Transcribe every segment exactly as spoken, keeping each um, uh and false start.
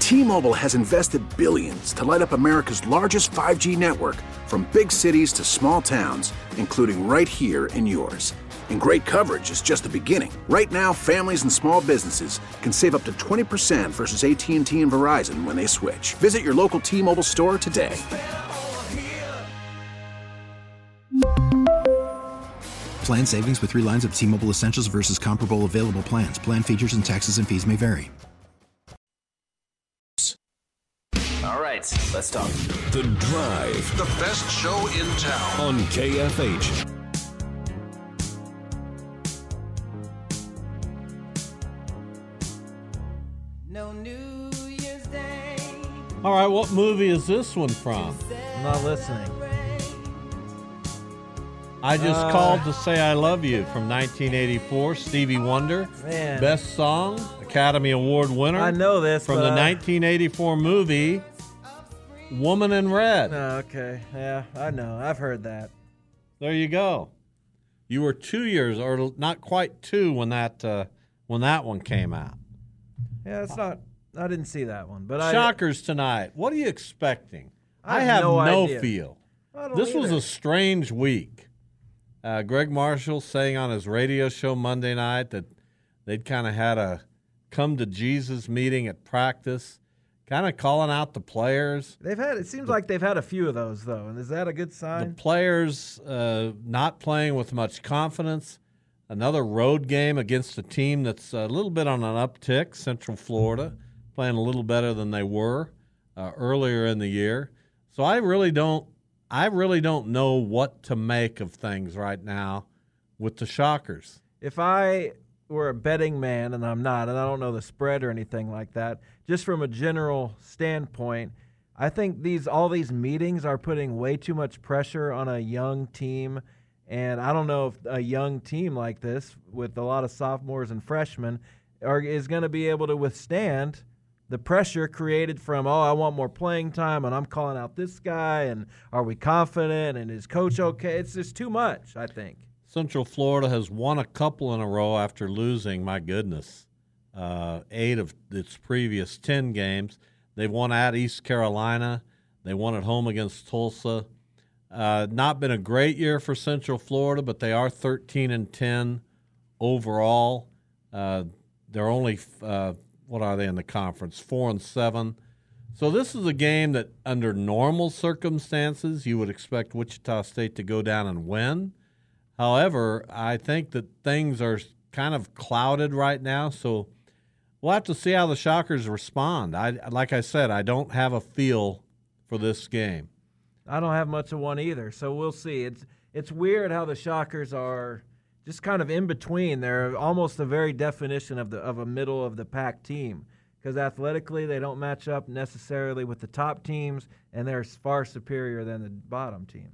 T-Mobile has invested billions to light up America's largest five G network, from big cities to small towns, including right here in yours. And great coverage is just the beginning. Right now, families and small businesses can save up to twenty percent versus A T and T and Verizon when they switch. Visit your local T-Mobile store today. Plan savings with three lines of T-Mobile Essentials versus comparable available plans. Plan features and taxes and fees may vary. All right, let's talk. The Drive. The best show in town. On K F H. No New Year's Day. All right, what movie is this one from? I'm not listening. I just Uh, called to say I love you from nineteen eighty-four. Stevie Wonder, Man. best song, Academy Award winner. I know this, from but the I- nineteen eighty-four movie Woman in Red. Oh, okay. Yeah, I know. I've heard that. There you go. You were two years, or not quite two, when that uh, when that one came out. Yeah, it's not. I didn't see that one, but Shockers tonight. What are you expecting? I I have have no no, idea. feel. I don't This was either. a strange week. Uh, Greg Marshall saying on his radio show Monday night that they'd kind of had a come to Jesus meeting at practice, kind of calling out the players. They've had. It seems like they've had a few of those though, and is that a good The sign? players uh, not playing with much confidence. Another road game against a team that's a little bit on an uptick, Central Florida, playing a little better than they were uh, earlier in the year. So I really don't, I really don't know what to make of things right now with the Shockers. If I were a betting man, and I'm not, and I don't know the spread or anything like that, just from a general standpoint, I think these all these meetings are putting way too much pressure on a young team. And I don't know if a young team like this, with a lot of sophomores and freshmen, are, is going to be able to withstand the pressure created from, oh, I want more playing time, and I'm calling out this guy, and are we confident, and is coach okay? It's just too much, I think. Central Florida has won a couple in a row after losing, my goodness, uh, eight of its previous ten games. They've won at East Carolina. They won at home against Tulsa. Uh, not been a great year for Central Florida, but they are thirteen and ten overall. Uh, they're only, uh, what are they in the conference, four and seven. So this is a game that under normal circumstances you would expect Wichita State to go down and win. However, I think that things are kind of clouded right now, so we'll have to see how the Shockers respond. I, like I said, I don't have a feel for this game. I don't have much of one either, so we'll see. It's it's weird how the Shockers are just kind of in between. They're almost the very definition of the of a middle of the pack team, because athletically they don't match up necessarily with the top teams, and they're far superior than the bottom teams.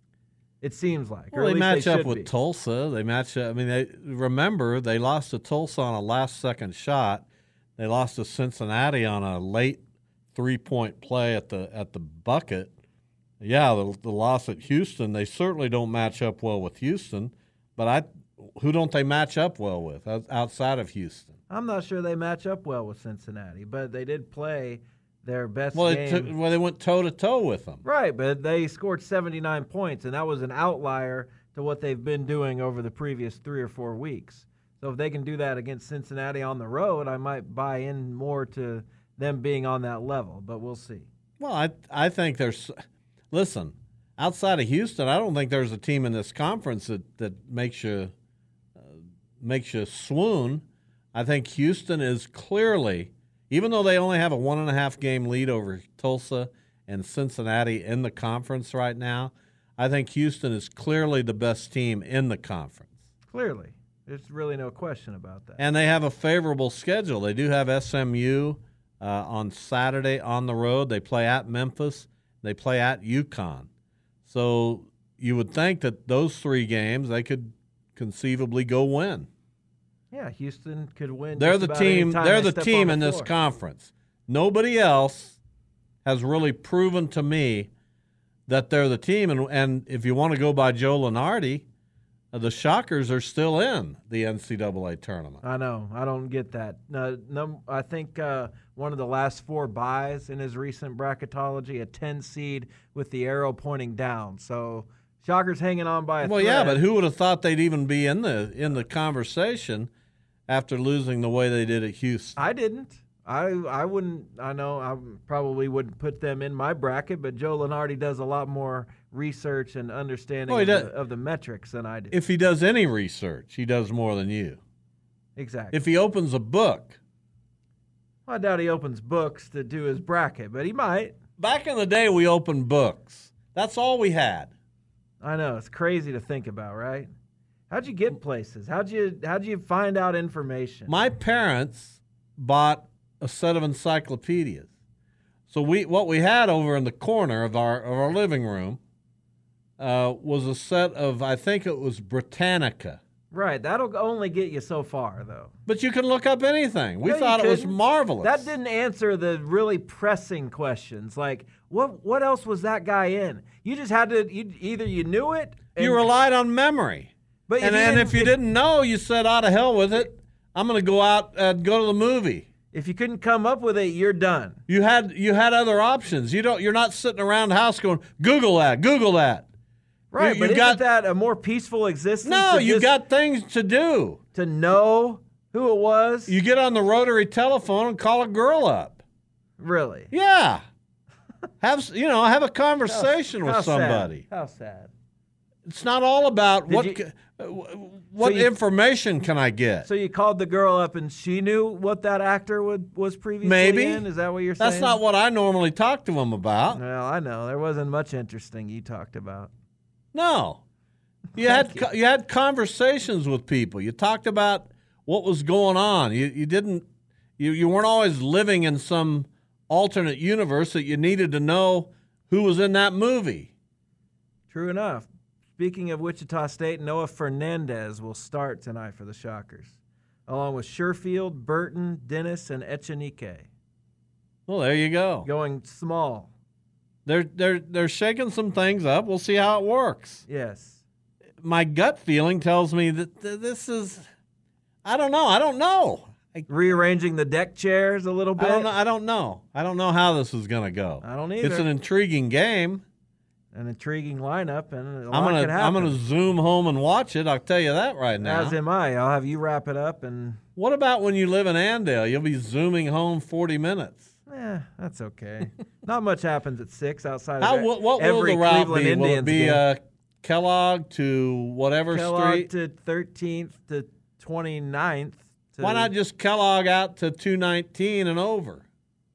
It seems like. Well, or at they least match up should with be. Tulsa. They match up. I mean, they remember they lost to Tulsa on a last-second shot. They lost to Cincinnati on a late three-point play at the at the bucket. Yeah, the, the loss at Houston, they certainly don't match up well with Houston. But I, who don't they match up well with outside of Houston? I'm not sure they match up well with Cincinnati, but they did play their best Well, game. it took, well, they went toe-to-toe with them. Right, but they scored seventy-nine points, and that was an outlier to what they've been doing over the previous three or four weeks. So if they can do that against Cincinnati on the road, I might buy in more to them being on that level, but we'll see. Well, I I think there's – listen, outside of Houston, I don't think there's a team in this conference that, that makes you uh, makes you swoon. I think Houston is clearly – even though they only have a one and a half game lead over Tulsa and Cincinnati in the conference right now, I think Houston is clearly the best team in the conference. Clearly. There's really no question about that. And they have a favorable schedule. They do have S M U uh, on Saturday on the road. They play at Memphis. They play at UConn. So you would think that those three games they could conceivably go win. Yeah, Houston could win. They're just the about team. any time They're they the step team on the in this floor. conference. Nobody else has really proven to me that they're the team. And, and if you want to go by Joe Lunardi, uh, the Shockers are still in the N C double A tournament. I know. I don't get that. No, no, I think uh, one of the last four buys in his recent bracketology, a ten seed with the arrow pointing down. So Shockers hanging on by a Well, thread. yeah, but who would have thought they'd even be in the in the conversation after losing the way they did at Houston? I didn't. I I wouldn't. I know I probably wouldn't put them in my bracket, but Joe Lunardi does a lot more research and understanding Oh, he of, the, does. of the metrics than I do. If he does any research, he does more than you. Exactly. If he opens a book. I doubt he opens books to do his bracket, but he might. Back in the day, we opened books. That's all we had. I know, it's crazy to think about, right? How'd you get places? How'd you how'd you find out information? My parents bought a set of encyclopedias. So we what we had over in the corner of our of our living room uh, was a set of, I think it was Britannica. Right, that'll only get you so far, though. But you can look up anything. We No, you thought it was couldn't. marvelous. That didn't answer the really pressing questions, like what what else was that guy in? You just had to you, either you knew it, and, You relied on memory. but if and you and didn't- if you didn't know, you said, "Oh, to hell with it. I'm going to go out and go to the movie." if you couldn't come up with it, you're done. You had you had other options. You don't. You're not sitting around the house going, "Google that, Google that." Right, you but got- isn't that a more peaceful existence? No, to you just- got things to do. to know who it was. You get on the rotary telephone and call a girl up. Really? Yeah. Have s- you know? Have a conversation How with sad. somebody. How sad. It's not all about Did what you- ca- uh, w- what So you- information can I get. So you called the girl up and she knew what that actor would, was previously Maybe. in? Is that what you're saying? That's not what I normally talk to them about. Well, I know. There wasn't much interesting you talked about. No. You had co- you had conversations with people. You talked about what was going on. You you didn't you, you weren't always living in some alternate universe that you needed to know who was in that movie. True enough. Speaking of Wichita State, Noah Fernandez will start tonight for the Shockers, along with Sherfield, Burton, Dennis, and Echenique. Well, there you go. Going small. They're they're they're shaking some things up. We'll see how it works. Yes. My gut feeling tells me that th- this is I don't know. I don't know. I, Rearranging the deck chairs a little I bit. don't know. I don't know. I don't know how this is going to go. I don't either. It's an intriguing game. An intriguing lineup, and a lot I'm gonna could happen. I'm gonna zoom home and watch it. I'll tell you that right now. As am I. I'll have you wrap it up, and What about when you live in Andale? You'll be zooming home forty minutes. eh, that's okay. Not much happens at six outside How of what, what will every the route Cleveland be? Will Indians it be game. uh, Kellogg to whatever Kellogg street? to thirteenth to twenty-ninth. To, Why not just Kellogg out to two nineteen and over?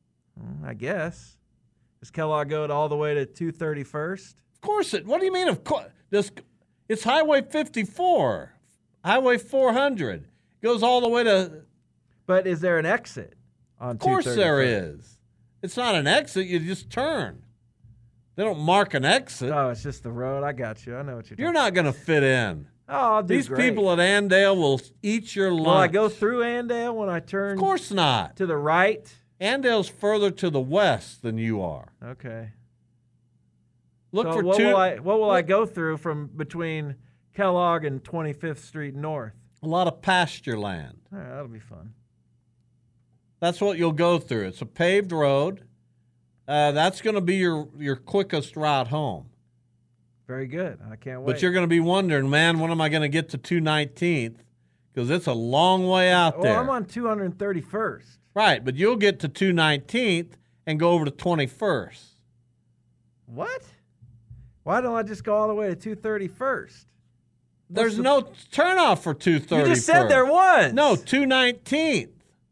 I guess. Does Kellogg go to all the way to two thirty-first? Of course it. What do you mean? Of course, this it's Highway fifty-four, Highway four hundred goes all the way to. But is there an exit on Of course there is. It's not an exit. You just turn. They don't mark an exit. Oh, it's just the road. I got you. I know what you're You're talking not going to fit in. Oh, I'll do These great. people at Andale will eat your lunch. Will I go through Andale when I turn Of course not. to the right? Andale's further to the west than you are. Okay. Look so for what two. will I what will I go through from between Kellogg and twenty-fifth Street North? A lot of pasture land. All right, that'll be fun. That's what you'll go through. It's a paved road. Uh, that's going to be your, your quickest route home. Very good. I can't wait. But you're going to be wondering, man, when am I going to get to two nineteenth? Because it's a long way out well, there. I'm on two hundred thirty-first. Right, but you'll get to two nineteenth and go over to twenty-first. What? Why don't I just go all the way to two thirty-first? There's the- no turnoff for two thirty-first. You just said there was. No, two nineteenth.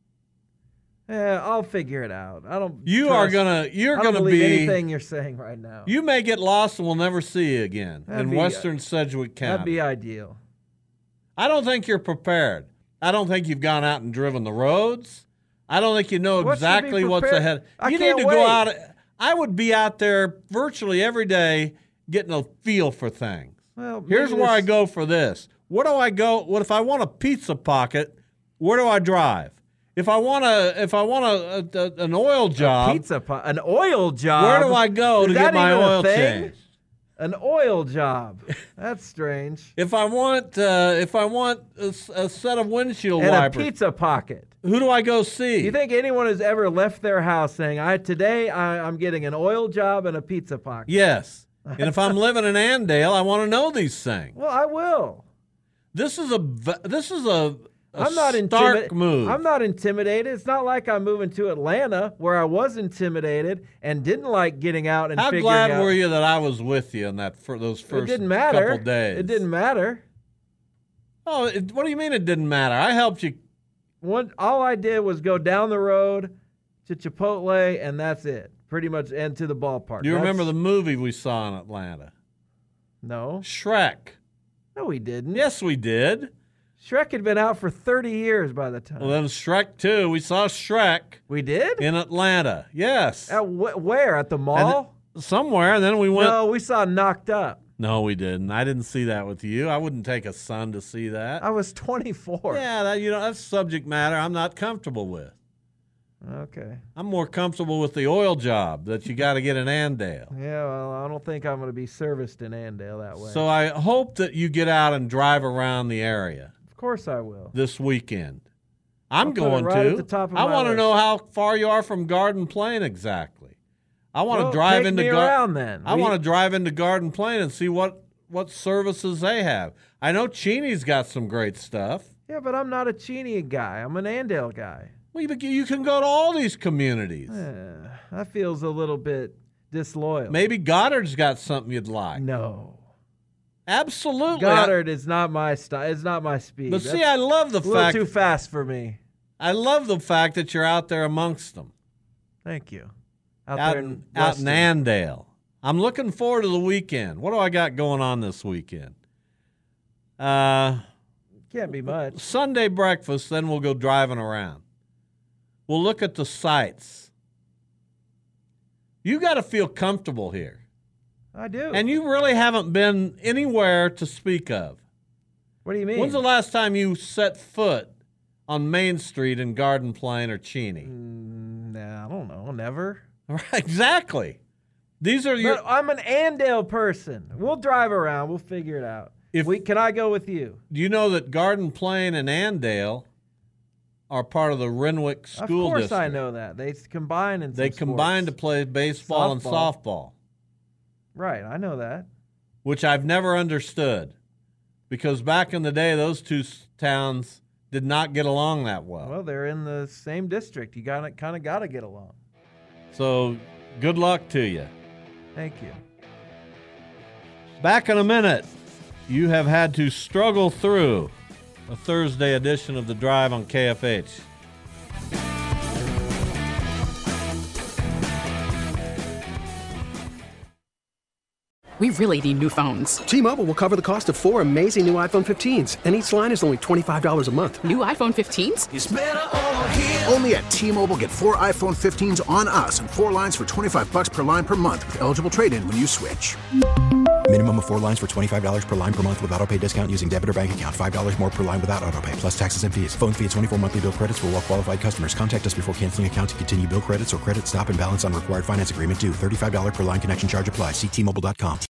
Yeah, I'll figure it out. I don't. You trust, are gonna you're I don't gonna believe be anything you're saying right now. You may get lost and we'll never see you again That'd in be- western Sedgwick County. That'd be ideal. I don't think you're prepared. I don't think you've gone out and driven the roads. I don't think you know What should be exactly what's prepared? ahead. I you can't need to wait. go out. I would be out there virtually every day getting a feel for things. Well, Here's maybe where I this- go for this. Where do I go? What if I want a pizza pocket? Where do I drive? If I want a, if I want a, a an oil job, Pizza pot, an oil job. where do I go Is to that get my even a oil thing? changed? An oil job. That's strange. If I want, uh, if I want a, a set of windshield and wipers, a pizza pocket. Who do I go see? Do you think anyone has ever left their house saying, "I today I, I'm getting an oil job and a pizza pocket"? Yes. And if I'm living in Andale, I want to know these things. Well, I will. This is a this is a, a I'm not stark intimi- move. I'm not intimidated. It's not like I'm moving to Atlanta where I was intimidated and didn't like getting out and How figuring glad out. were you that I was with you in that for those first It didn't matter. couple days? It didn't matter. Oh, it, what do you mean it didn't matter? I helped you. One, all I did was go down the road to Chipotle, and that's it. Pretty much, and to the ballpark. Do you That's- remember the movie we saw in Atlanta? No. Shrek. No, we didn't. Yes, we did. Shrek had been out for thirty years by the time. Well, then Shrek two. We saw Shrek we did? in Atlanta. Yes. At wh- where? At the mall? And somewhere, and then we went. No, we saw Knocked Up. No, we didn't. I didn't see that with you. I wouldn't take a son to see that. I was twenty-four. Yeah, that, you know, that's subject matter I'm not comfortable with. Okay. I'm more comfortable with the oil job that you got to get in Andale. Yeah, well, I don't think I'm going to be serviced in Andale that way. So I hope that you get out and drive around the area of course I will. this weekend. I'm I'll put it going right to. at the top of I my want to list. know how far you are from Garden Plain exactly. I want Well, to drive take into me Gar- around then. I We- want to drive into Garden Plain and see what what services they have. I know Cheney's got some great stuff. Yeah, but I'm not a Cheney guy. I'm an Andale guy. Well, you, you can go to all these communities. Eh, that feels a little bit disloyal. Maybe Goddard's got something you'd like. No. Absolutely. Goddard is not my style. It's not my speed. But That's see, I love the a little fact too fast for me. I love the fact that you're out there amongst them. Thank you. Out, Out there in, in out in Weston. Andale. I'm looking forward to the weekend. What do I got going on this weekend? Uh, Can't be much. Sunday breakfast, then we'll go driving around. We'll look at the sights. You got to feel comfortable here. I do. And you really haven't been anywhere to speak of. What do you mean? When's the last time you set foot on Main Street in Garden Plain or Cheney? Mm, nah, I don't know. Never. Right, exactly. These are your. But I'm an Andale person. We'll drive around. We'll figure it out. If we, can I go with you? Do you know that Garden Plain and Andale are part of the Renwick School Of course District? I know that. They combine in some They combine to sports. play baseball and Softball. softball, Right, I know that. which I've never understood. Because back in the day, those two s- towns did not get along that well. Well, they're in the same district. You got kind of got to get along. So good luck to you. Thank you. Back in a minute. You have had to struggle through a Thursday edition of The Drive on K F H. We really need new phones. T-Mobile will cover the cost of four amazing new iPhone fifteens, and each line is only twenty-five dollars a month. New iPhone fifteens? It's better over here. Only at T-Mobile, get four iPhone fifteens on us and four lines for twenty-five bucks per line per month with eligible trade-in when you switch. Minimum of four lines for twenty-five dollars per line per month with autopay discount using debit or bank account. five dollars more per line without autopay, plus taxes and fees. Phone fee at twenty-four monthly bill credits for well-qualified customers. Contact us before canceling account to continue bill credits or credit stop and balance on required finance agreement due. thirty-five dollars per line connection charge applies. See T Mobile dot com.